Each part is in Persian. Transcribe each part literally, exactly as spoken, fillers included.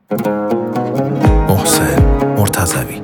محسن مرتضوی.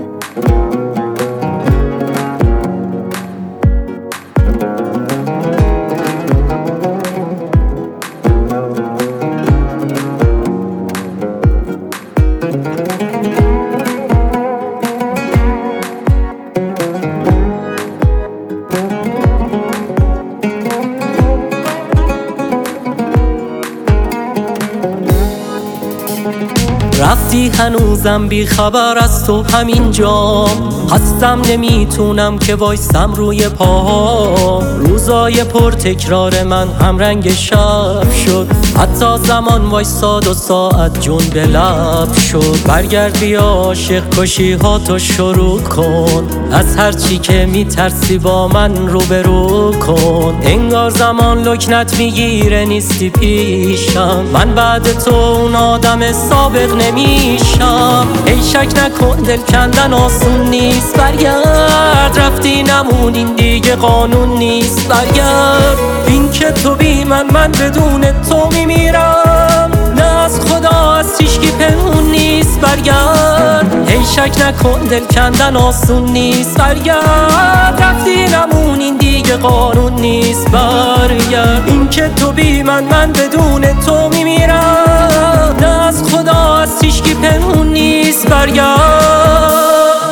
رفتی هنوزم بی خبر از تو همینجا هستم، نمیتونم که وایسم روی پاها. روزای پر تکرار من هم رنگ شب شد، حتی زمان وایساد و ساعت جون به لب شد. برگرد بیا عاشق کشی ها تو شروع کن، از هر چی که میترسی با من روبرو کن. انگار زمان لکنت میگیره نیستی پیشم، من بعد تو اون آدم سابق نمیشم. ای شک نکن دل کندن آسون نیست، برگرد رفتی نمون این دیگه قانون نیست. برگرد این که تو بی من من بدون تو میمیرم، نه از خدا از هیچکی پنهون نیست. برگرد ای شک نکن دل کندن آسون نیست، برگرد رفتی نمون این دیگه قانون نیست. برگرد این که تو بی من من بدون تو میمیرم، نه از خدا از هیچکی پنهون نیست. برگرد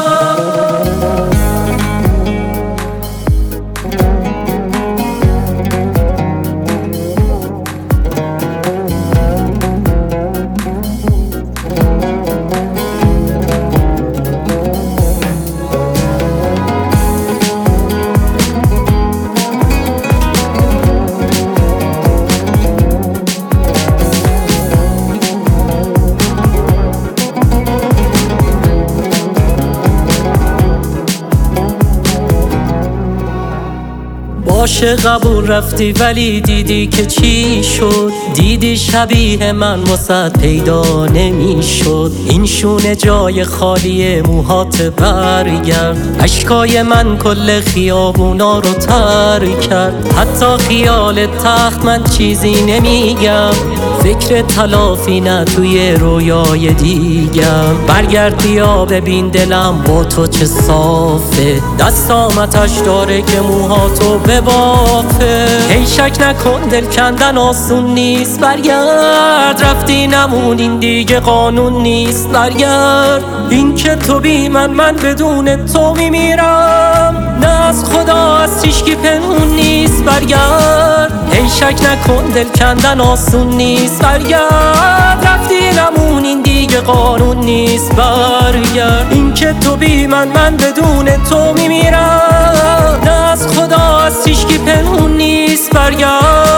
باشه قبول رفتی، ولی دیدی که چی شد؟ دیدی شبیه من واسط پیدا نمیشد. این شونه جای خالی موهات، برگرد اشکای من کل خیابونا رو تر کرد. حتی خیال تخت من چیزی نمیگم، فکر تلافی نه توی رویای دیگم. برگرد بیا ببین دلم با تو چه صافه، دستامتش داره که موهاتو ببافه. ای شک نکن دل کندن آسون نیست، برگرد رفتی نمون این دیگه قانون نیست. برگرد این که تو بی من من بدون تو میمیرم، نه از خدا از هیچکی پنهون نیست. برگرد ای شک نکن دل کندن آسون نیست، برگرد رفتی نمون این دیگه قانون نیست. برگرد این که تو بی من من بدون تو میمیرم، نه از خدا از هیچکی پنهون نیست. برگرد